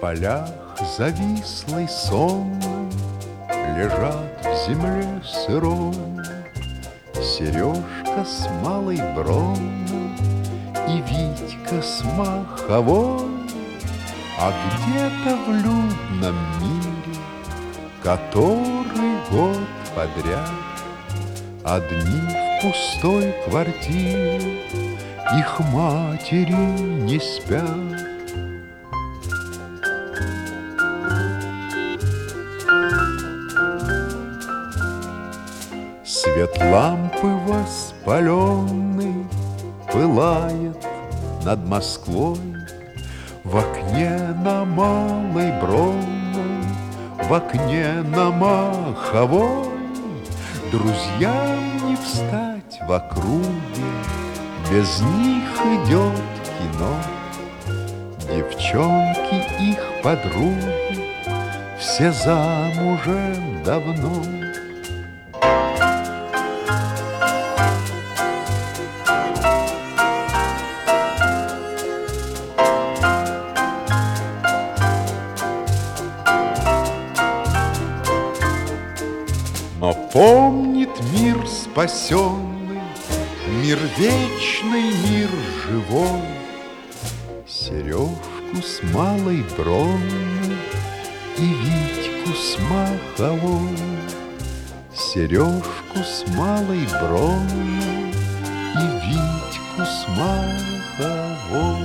полях завислой сонной лежат в земле сырой Сережка с малой бронной и Витька с маховой. А где-то в людном мире, который год подряд одни в пустой квартире, их матери не спят. Свет лампы воспаленный пылает над Москвой. В окне на Малой Бронной, в окне на Маховой друзьям не встать в округе, без них идет кино. Девчонки их подруги все замужем давно. Но помнит мир спасенный, мир вечный, мир живой, Сережку с Малой Бронной и Витьку с Маховой. Сережку с Малой Бронной и Витьку с Маховой.